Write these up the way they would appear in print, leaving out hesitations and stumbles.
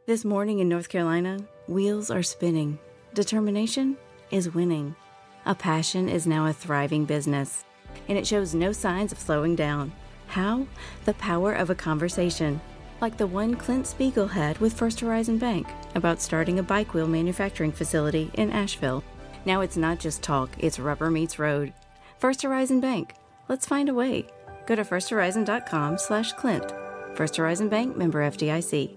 This morning in North Carolina, wheels are spinning. Determination is winning. A passion is now a thriving business, and it shows no signs of slowing down. How? The power of a conversation, like the one Clint Spiegel had with First Horizon Bank about starting a bike wheel manufacturing facility in Asheville. Now it's not just talk, it's rubber meets road. First Horizon Bank. Let's find a way. Go to firsthorizon.com/Clint. First Horizon Bank, member FDIC.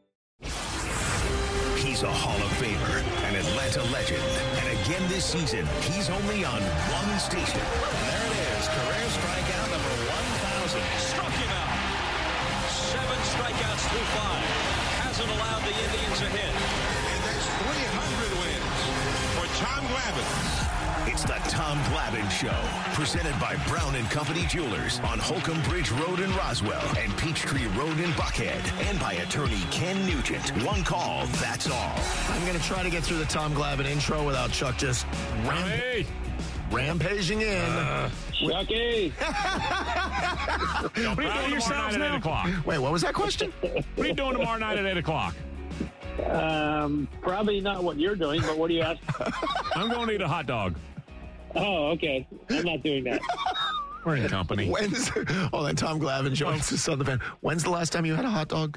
He's a Hall of Famer, an Atlanta legend. And again this season, he's only on one station. There it is, career strikeout number 1,000. Struck him out. 7 strikeouts through 5. Hasn't allowed the Indians a hit. And that's 300 wins for Tom Glavine. It's the Tom Glavine Show, presented by Brown & Company Jewelers on Holcomb Bridge Road in Roswell and Peachtree Road in Buckhead, and by attorney Ken Nugent. One call, that's all. I'm going to try to get through the Tom Glavine intro without Chuck just rampaging in. Chucky! What are you doing tomorrow night at 8 o'clock? Wait, what was that question? What are you doing tomorrow night at 8 o'clock? Probably not what you're doing, but what do you ask? I'm going to eat a hot dog. Oh, okay. I'm not doing that. We're in company. Then Tom Glavine joins us on the van. When's the last time you had a hot dog?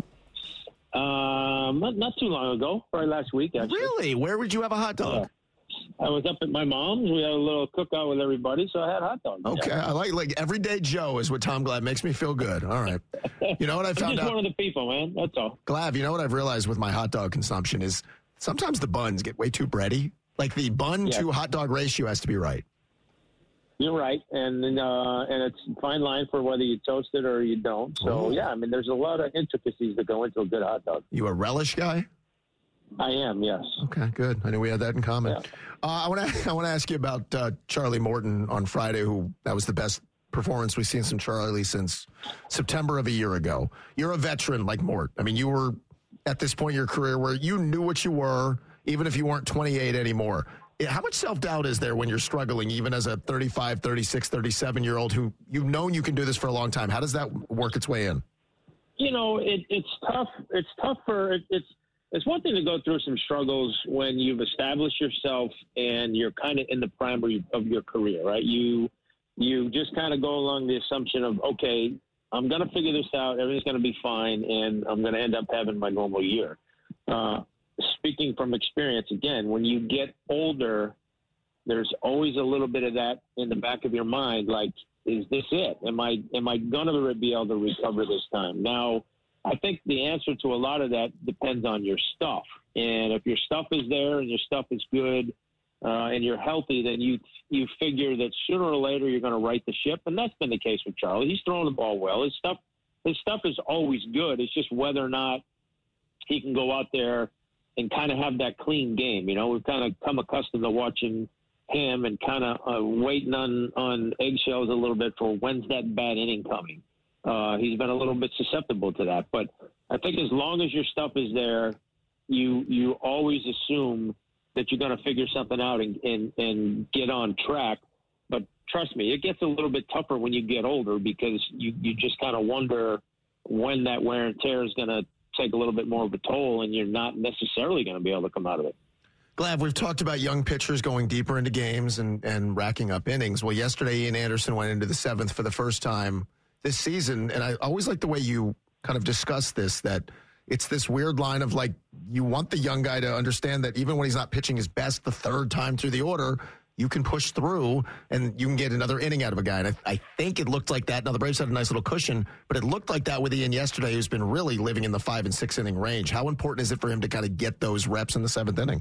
Not too long ago, probably last week, actually. Really? Where would you have a hot dog? I was up at my mom's. We had a little cookout with everybody, so I had hot dogs. Okay, yeah. I like everyday Joe is what Tom Glav makes me feel good. All right. You know what I found I'm just out? one of the people, man. That's all. Glav, you know what I've realized with my hot dog consumption is sometimes the buns get way too bready. Like the bun to hot dog ratio has to be right. You're right, and it's a fine line for whether you toast it or you don't. So, yeah, I mean, there's a lot of intricacies that go into a good hot dog. You a relish guy? I am, yes. Okay, good. I knew we had that in common. Yeah. I want to ask you about Charlie Morton on Friday, that was the best performance we've seen from Charlie since September of a year ago. You're a veteran like Mort. I mean, you were at this point in your career where you knew what you were, even if you weren't 28 anymore. How much self-doubt is there when you're struggling, even as a 35, 36, 37-year-old who you've known you can do this for a long time? How does that work its way in? You know, it's tough. It's tough it's one thing to go through some struggles when you've established yourself and you're kind of in the prime of your career, right? You just kind of go along the assumption of, okay, I'm going to figure this out. Everything's going to be fine, and I'm going to end up having my normal year. Speaking from experience, again, when you get older, there's always a little bit of that in the back of your mind. Like, is this it? Am I going to be able to recover this time? Now, I think the answer to a lot of that depends on your stuff. And if your stuff is there and your stuff is good and you're healthy, then you figure that sooner or later you're going to right the ship. And that's been the case with Charlie. He's throwing the ball well. His stuff is always good. It's just whether or not he can go out there and kind of have that clean game. You know, we've kind of come accustomed to watching him and kind of waiting on eggshells a little bit for when's that bad inning coming. He's been a little bit susceptible to that. But I think as long as your stuff is there, you always assume that you're going to figure something out and get on track. But trust me, it gets a little bit tougher when you get older because you just kind of wonder when that wear and tear is going to take a little bit more of a toll and you're not necessarily going to be able to come out of it. Glav, we've talked about young pitchers going deeper into games and racking up innings. Well, yesterday Ian Anderson went into the 7th for the first time this season, and I always like the way you kind of discuss this, that it's this weird line of like you want the young guy to understand that even when he's not pitching his best the third time through the order, you can push through and you can get another inning out of a guy. And I think it looked like that. Now, the Braves had a nice little cushion, but it looked like that with Ian yesterday, who's been really living in the 5 and 6 inning range. How important is it for him to kind of get those reps in the 7th inning?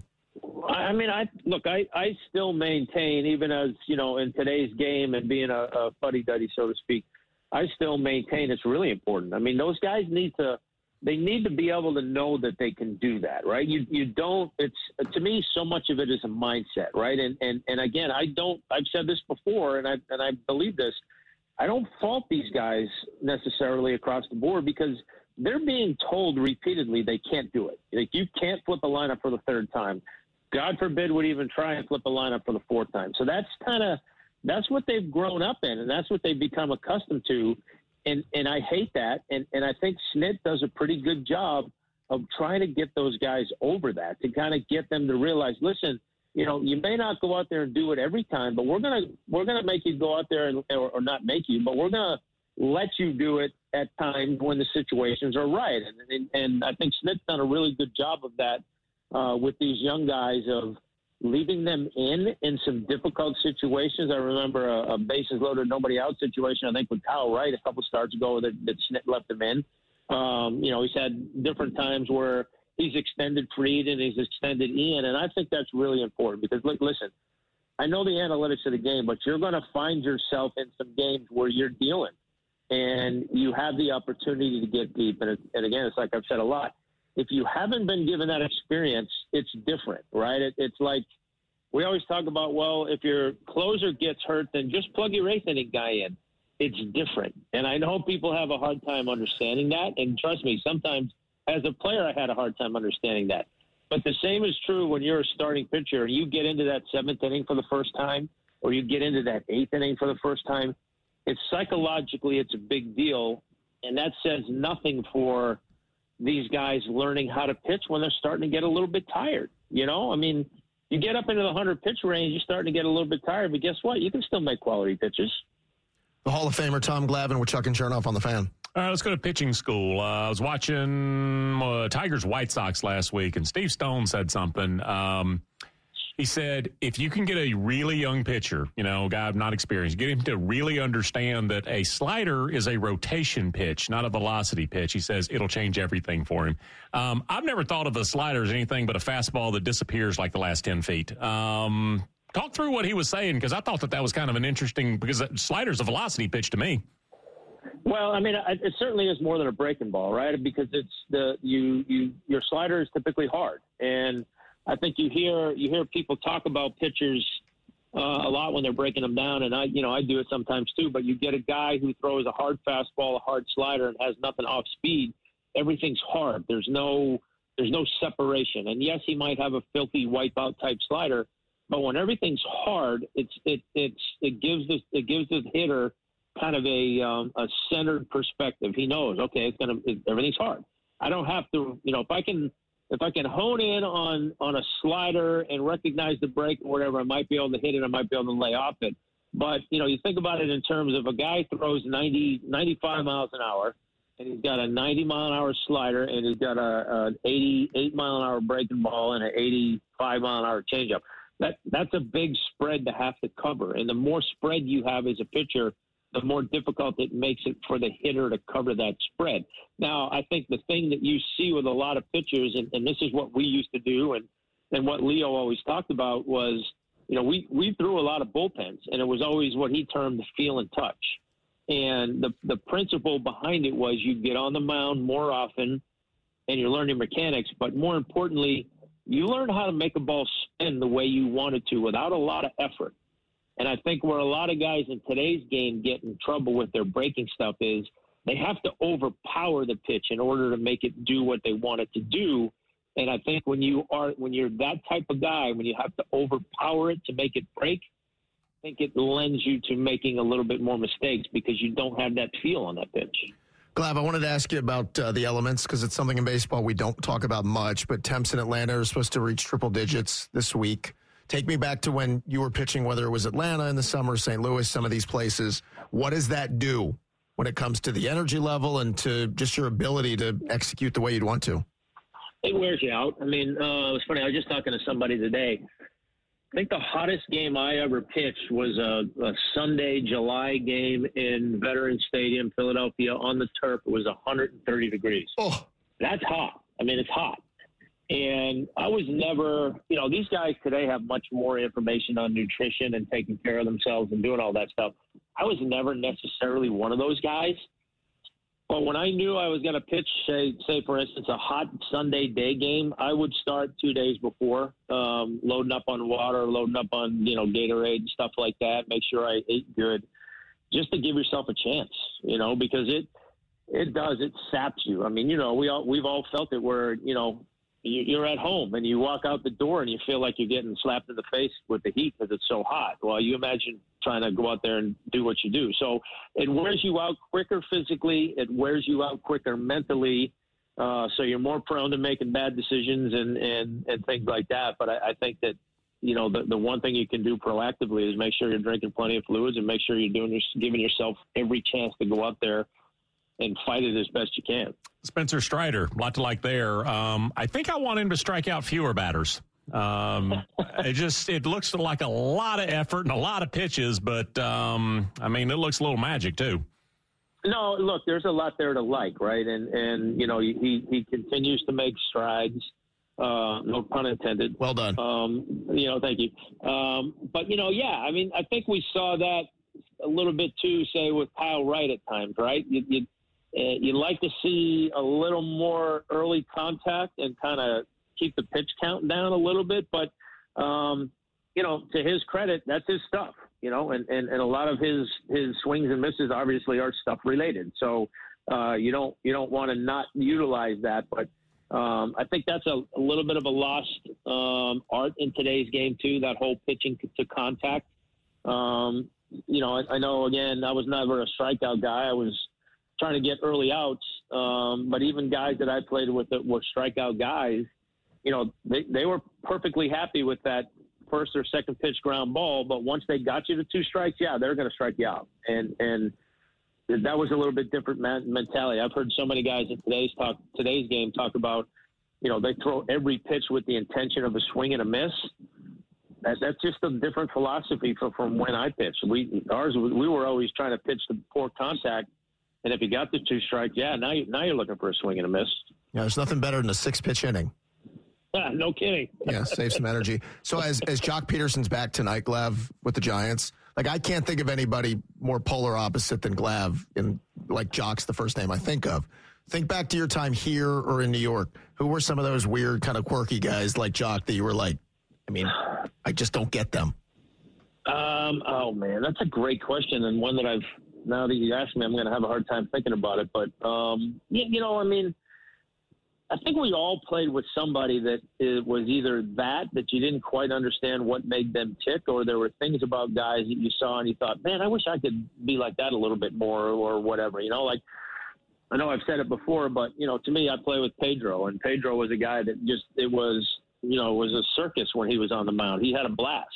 I mean, I still maintain, even as, you know, in today's game and being a fuddy-duddy, so to speak, I still maintain it's really important. I mean, those guys need to be able to know that they can do that, right? You don't, it's, to me, so much of it is a mindset, right? And again, I've said this before, and I believe this, I don't fault these guys necessarily across the board because they're being told repeatedly they can't do it. Like, you can't flip a lineup for the 3rd time. God forbid would even try and flip a lineup for the 4th time. So that's what they've grown up in, and that's what they've become accustomed to. And I hate that. And I think Snit does a pretty good job of trying to get those guys over that, to kind of get them to realize, listen, you know, you may not go out there and do it every time, but we're gonna make you go out there or not make you, but we're gonna let you do it at times when the situations are right. And I think Smith's done a really good job of that with these young guys, of leaving them in some difficult situations. I remember a bases loaded, nobody out situation, I think with Kyle Wright a couple starts ago that Smith left him in. You know, he's had different times where he's extended Fried and he's extended Ian, and I think that's really important because, listen, I know the analytics of the game, but you're going to find yourself in some games where you're dealing, and you have the opportunity to get deep. And again, it's like I've said a lot. If you haven't been given that experience, it's different, right? It's like we always talk about, well, if your closer gets hurt, then just plug your eighth inning guy in. It's different. And I know people have a hard time understanding that. And trust me, sometimes as a player, I had a hard time understanding that. But the same is true when you're a starting pitcher and you get into that seventh inning for the first time, or you get into that eighth inning for the first time. It's psychologically, it's a big deal. And that says nothing for these guys learning how to pitch when they're starting to get a little bit tired. You know, I mean, you get up into the 100 pitch range, you're starting to get a little bit tired, but guess what? You can still make quality pitches. The Hall of Famer Tom Glavine with Chuck and Chernoff on the Fan. All right, let's go to pitching school. I was watching Tigers White Sox last week, and Steve Stone said something. He said, if you can get a really young pitcher, you know, guy not experienced, get him to really understand that a slider is a rotation pitch, not a velocity pitch. He says it'll change everything for him. I've never thought of a slider as anything but a fastball that disappears like the last 10 feet. Talk through what he was saying, because I thought that was kind of an interesting, because slider's a velocity pitch to me. Well, I mean, it certainly is more than a breaking ball, right? Because it's your slider is typically hard, and I think you hear people talk about pitchers a lot when they're breaking them down, and I do it sometimes too. But you get a guy who throws a hard fastball, a hard slider, and has nothing off speed. Everything's hard. There's no separation. And yes, he might have a filthy wipeout type slider, but when everything's hard, it gives the hitter kind of a centered perspective. He knows, okay, everything's hard. I don't have to, if I can hone in on a slider and recognize the break or whatever, I might be able to hit it. I might be able to lay off it. But, you think about it in terms of a guy throws 95 miles an hour, and he's got a 90-mile-an-hour slider, and he's got an 88-mile-an-hour breaking ball and an 85-mile-an-hour changeup. That's a big spread to have to cover. And the more spread you have as a pitcher, the more difficult it makes it for the hitter to cover that spread. Now, I think the thing that you see with a lot of pitchers, and this is what we used to do, and what Leo always talked about was, we threw a lot of bullpens, and it was always what he termed the feel and touch. And the principle behind it was you get on the mound more often, and you're learning mechanics, but more importantly, you learn how to make a ball spin the way you want it to without a lot of effort. And I think where a lot of guys in today's game get in trouble with their breaking stuff is they have to overpower the pitch in order to make it do what they want it to do. And I think when you're that type of guy, when you have to overpower it to make it break, I think it lends you to making a little bit more mistakes because you don't have that feel on that pitch. Glav, I wanted to ask you about the elements because it's something in baseball we don't talk about much, but temps in Atlanta are supposed to reach triple digits this week. Take me back to when you were pitching, whether it was Atlanta in the summer, St. Louis, some of these places. What does that do when it comes to the energy level and to just your ability to execute the way you'd want to? It wears you out. I mean, it was funny. I was just talking to somebody today. I think the hottest game I ever pitched was a Sunday, July game in Veterans Stadium, Philadelphia, on the turf. It was 130 degrees. Oh, that's hot. I mean, it's hot. And I was never, these guys today have much more information on nutrition and taking care of themselves and doing all that stuff. I was never necessarily one of those guys. But when I knew I was going to pitch, say, for instance, a hot Sunday day game, I would start 2 days before, loading up on water, loading up on, Gatorade and stuff like that, make sure I ate good, just to give yourself a chance, because it saps you. I mean, we've all felt it where, you're at home and you walk out the door and you feel like you're getting slapped in the face with the heat because it's so hot. Well, you imagine trying to go out there and do what you do. So it wears you out quicker physically. It wears you out quicker mentally. So you're more prone to making bad decisions and things like that. But I think that, the one thing you can do proactively is make sure you're drinking plenty of fluids and make sure you're giving yourself every chance to go out there and fight it as best you can. Spencer Strider, a lot to like there. I think I want him to strike out fewer batters. It looks like a lot of effort and a lot of pitches, but it looks a little magic too. No, look, there's a lot there to like, right? And he continues to make strides. No pun intended. Well done. Thank you. But I think we saw that a little bit too, say with Kyle Wright at times, right? You'd like to see a little more early contact and kind of keep the pitch count down a little bit. But, to his credit, that's his stuff, and a lot of his swings and misses obviously are stuff related. So you don't want to not utilize that. But I think that's a little bit of a lost art in today's game too, that whole pitching to contact. I know, again, I was never a strikeout guy. I was trying to get early outs. But even guys that I played with that were strikeout guys, they were perfectly happy with that first or second pitch ground ball. But once they got you to 2 strikes, they're going to strike you out. And that was a little bit different mentality. I've heard so many guys in today's game talk about, they throw every pitch with the intention of a swing and a miss. That's just a different philosophy from when I pitched. We were always trying to pitch the poor contact. And if you got the 2 strikes, now you're looking for a swing and a miss. Yeah, there's nothing better than a 6-pitch inning. Yeah, no kidding. Yeah, save some energy. So as Jock Peterson's back tonight, Glav, with the Giants, I can't think of anybody more polar opposite than Glav, and Jock's the first name I think of. Think back to your time here or in New York. Who were some of those weird, kind of quirky guys like Jock that you were like, I just don't get them? Oh, man, that's a great question, and one that now that you ask me, I'm going to have a hard time thinking about it. But, I think we all played with somebody that it was either that you didn't quite understand what made them tick, or there were things about guys that you saw and you thought, man, I wish I could be like that a little bit more or whatever. I know I've said it before, but, to me, I play with Pedro, and Pedro was a guy that it was a circus when he was on the mound. He had a blast.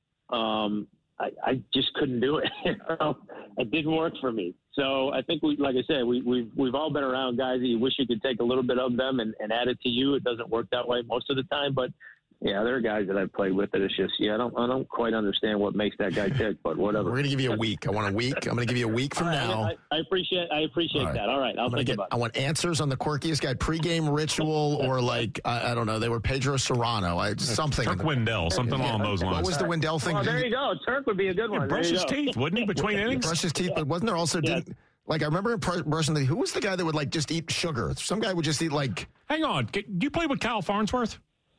I just couldn't do it. It didn't work for me. So I think we've all been around guys that you wish you could take a little bit of them and add it to you. It doesn't work that way most of the time, but there are guys that I've played with that it's just, I don't quite understand what makes that guy tick, but whatever. We're going to give you a week. I want a week. I'm going to give you a week from now. I appreciate that. All right. I'll think about it. I want answers on the quirkiest guy, pregame ritual, or I don't know, they were Pedro Serrano, something. Turk Wendell, something along those lines. What was the Wendell thing? Oh, there you go. Turk would be a good one. Brush his teeth, wouldn't he, between innings? Brush his teeth, but wasn't there also, I remember brushing who was the guy that would just eat sugar? Some guy would just eat Hang on. You play with Kyle Farnsworth?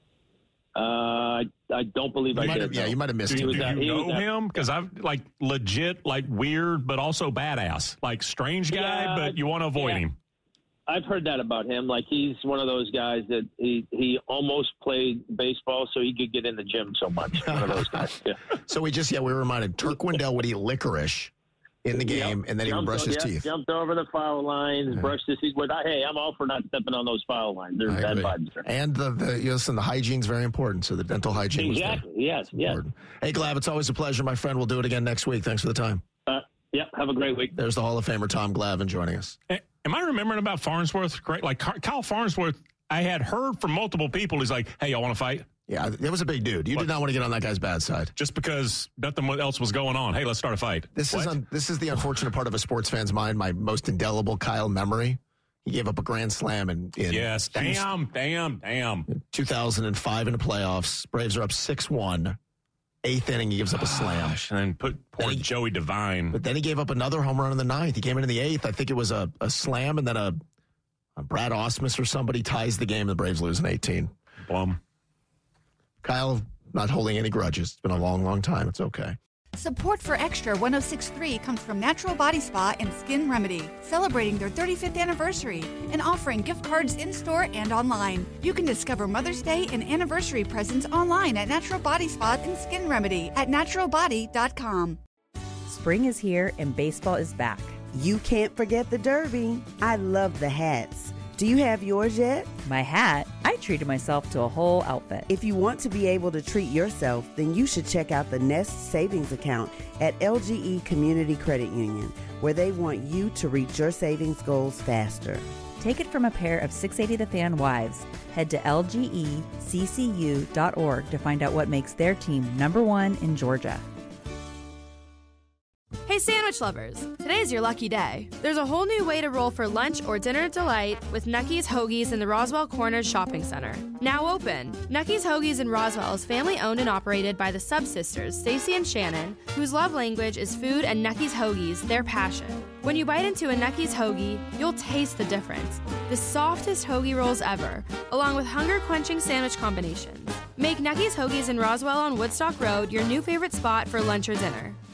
I don't believe I did. Yeah, you might have missed him. Do you know him? Because I've legit, weird, but also badass. Strange guy, but you want to avoid him. I've heard that about him. He's one of those guys that he almost played baseball so he could get in the gym so much. One of those guys. Yeah. So we were reminded Turk Wendell would eat licorice in the game, and then he would brush his teeth. Jumped over the foul lines, brushed his teeth. Hey, I'm all for not stepping on those foul lines. There's bad vibes there. And the hygiene's very important, so the dental hygiene exactly. Yes. Hey, Glav, it's always a pleasure, my friend. We'll do it again next week. Thanks for the time. Have a great week. There's the Hall of Famer, Tom Glavine, joining us. Am I remembering about Farnsworth? Kyle Farnsworth, I had heard from multiple people. He's like, hey, y'all want to fight? Yeah, it was a big dude. You did not want to get on that guy's bad side. Just because nothing else was going on. Hey, let's start a fight. This is the unfortunate part of a sports fan's mind, my most indelible Kyle memory. He gave up a grand slam in yes, damn. 2005 in the playoffs. Braves are up 6-1. 8th inning, he gives up a slam. And then poor Joey Devine. But then he gave up another home run in the 9th. He came in the 8th. I think it was a slam, and then a Brad Ausmus or somebody ties the game. The Braves lose in 18. Blum. Kyle, not holding any grudges. It's been a long, long time. It's okay. Support for Extra 106.3 comes from Natural Body Spa and Skin Remedy, celebrating their 35th anniversary and offering gift cards in-store and online. You can discover Mother's Day and anniversary presents online at Natural Body Spa and Skin Remedy at naturalbody.com. Spring is here and baseball is back. You can't forget the Derby. I love the hats. Do you have yours yet? My hat? I treated myself to a whole outfit. If you want to be able to treat yourself, then you should check out the Nest Savings Account at LGE Community Credit Union, where they want you to reach your savings goals faster. Take it from a pair of 680 The Fan wives. Head to lgeccu.org to find out what makes their team #1 in Georgia. Hey sandwich lovers, today's your lucky day. There's a whole new way to roll for lunch or dinner delight with Nucky's Hoagies in the Roswell Corners Shopping Center. Now open. Nucky's Hoagies in Roswell is family owned and operated by the Sub-Sisters, Stacy and Shannon, whose love language is food and Nucky's Hoagies, their passion. When you bite into a Nucky's Hoagie, you'll taste the difference. The softest hoagie rolls ever, along with hunger-quenching sandwich combinations. Make Nucky's Hoagies in Roswell on Woodstock Road your new favorite spot for lunch or dinner.